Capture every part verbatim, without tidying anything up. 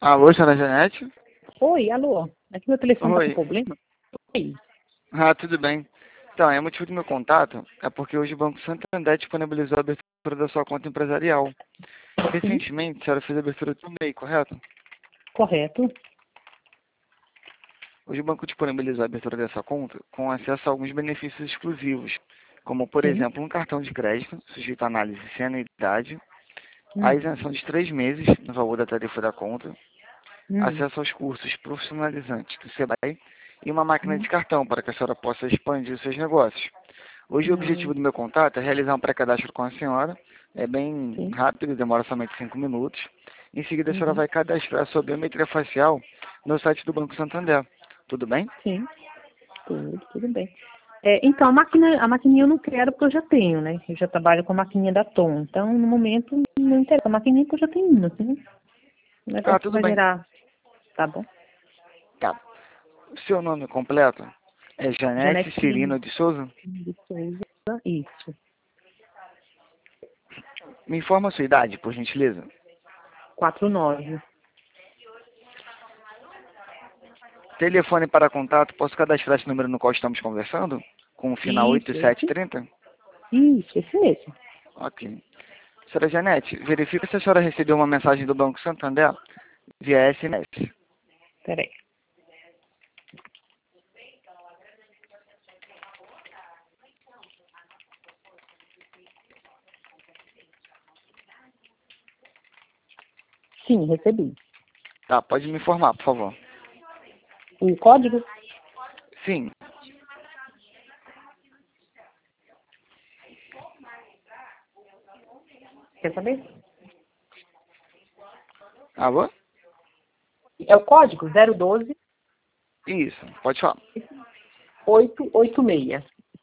Alô, senhora Janete? Oi, alô. É que meu telefone tá com Oi. problema. Oi. Ah, tudo bem. Então, é o motivo do meu contato é porque hoje o Banco Santander disponibilizou a abertura da sua conta empresarial. Sim, Recentemente, a senhora fez a abertura do M E I, correto? correto. Hoje o banco disponibilizou a abertura dessa conta com acesso a alguns benefícios exclusivos, como, por Sim. exemplo, um cartão de crédito, sujeito à análise sem anuidade, a Hum, isenção de três meses no valor da tarifa da conta, hum, acesso aos cursos profissionalizantes do SEBRAE e uma máquina hum, de cartão para que a senhora possa expandir os seus negócios. Hoje o hum, objetivo do meu contato é realizar um pré-cadastro com a senhora. É bem sim. rápido, demora somente cinco minutos. Em seguida a senhora Uhum, vai cadastrar a sua biometria facial no site do Banco Santander. Tudo bem? sim, tudo, tudo bem. É, então, a máquina, a maquininha eu não quero porque eu já tenho, né? Eu já trabalho com a maquininha da Tom. Então, no momento, não interessa. A maquininha que eu já tenho uma, assim. O Ah, negócio que tudo vai bem. gerar, tá bom? Tá. O seu nome completo é Janete Janete Cirino de Souza? de Souza, isso. Me informa a sua idade, por gentileza. Quatro nove. Telefone para contato, posso cadastrar esse número no qual estamos conversando? Com o final Isso, esse, oitenta e sete trinta? isso, esse mesmo. Ok. Senhora Janete, verifica se a senhora recebeu uma mensagem do Banco Santander via S M S. Peraí. Sim, recebi. Tá, pode me informar, por favor. O código? Sim. Quer saber? Alô? É o código zero um dois Isso, pode falar. oito oito seis.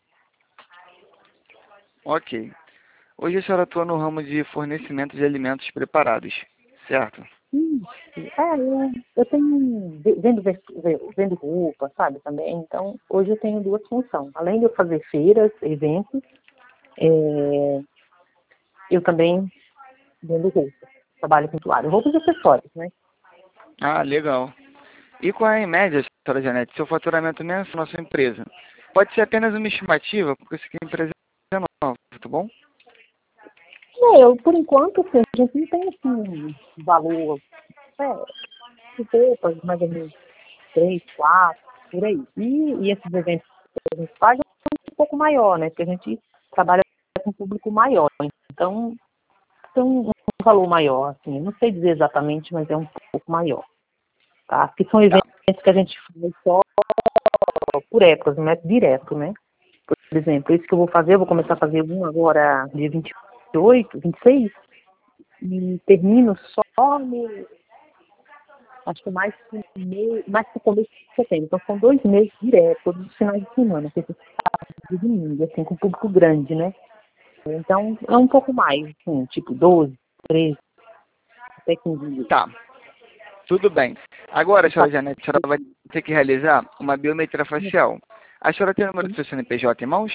Ok. Hoje a senhora atua no ramo de fornecimento de alimentos preparados, certo? Isso. É, eu, eu tenho, vendo, vendo vendo roupa, sabe, também. Então, hoje eu tenho duas funções. Além de eu fazer feiras, eventos, é, eu também vendo roupa. Trabalho com toalha, roupas e acessórios, né? Ah, legal. E qual é, em média, senhora Janete, seu faturamento mensal na sua empresa? Pode ser apenas uma estimativa, porque isso aqui é empresa nova, tá bom? É, eu, por enquanto, assim, a gente não tem, assim, um valor, é, de roupas, mais ou menos três, quatro, por aí. E, e esses eventos que a gente faz é um pouco maior, né? Porque a gente trabalha com um público maior. Então, tem um, um valor maior, assim. Não sei dizer exatamente, mas é um pouco maior. Tá? Porque são Tá. eventos que a gente faz só por épocas, não é direto, né? Por exemplo, esse que eu vou fazer, eu vou começar a fazer um agora dia vinte e oito, vinte e seis, e termino só no, acho que mais pro meio, mais pro começo de setembro. Então são dois meses direto, todos os finais de semana, sexta, sábado e domingo, assim, com público grande, né? Então é um pouco mais, assim, tipo doze, treze, até quinze dias. Tá, tudo bem. Agora, E tá, senhora Janete, a senhora vai ter que realizar uma biometria facial. A senhora tem o número do seu C N P J em mãos?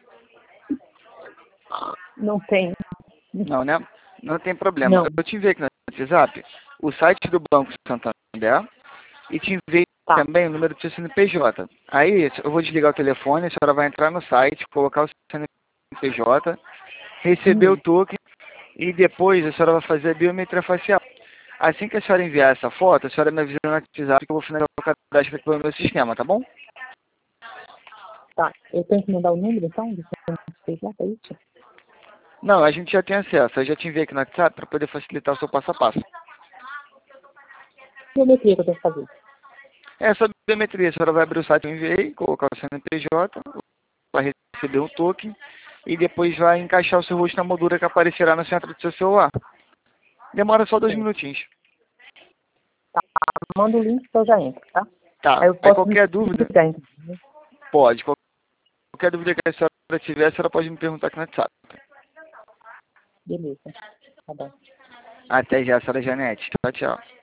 não tem, Não, né? Não tem problema. não, Eu te enviei aqui no WhatsApp o site do Banco Santander e te enviei tá. também o número do seu C N P J. Aí eu vou desligar o telefone, a senhora vai entrar no site, colocar o C N P J, receber o Hum, token e depois a senhora vai fazer a biometria facial. Assim que a senhora enviar essa foto, a senhora me avisa no WhatsApp que eu vou finalizar o cadastro aqui pelo meu sistema, tá bom? tá. Eu tenho que mandar o número, então, do C N P J, é isso? Não, a gente já tem acesso. Eu já te enviei aqui no WhatsApp para poder facilitar o seu passo a passo. Biometria que eu tenho que fazer. É só biometria. A senhora vai abrir o site que eu enviei, colocar o C N P J, vai receber um token e depois vai encaixar o seu rosto na moldura que aparecerá no centro do seu celular. Demora só dois Sim. minutinhos. Tá. Manda o link que eu já entro, tá? Tá. Aí eu Aí posso qualquer dúvida, desligar, então. pode. Qualquer dúvida que a senhora tiver, a senhora pode me perguntar aqui no WhatsApp. Beleza. Tá bom. Até já, senhora Janete. Tchau, tchau.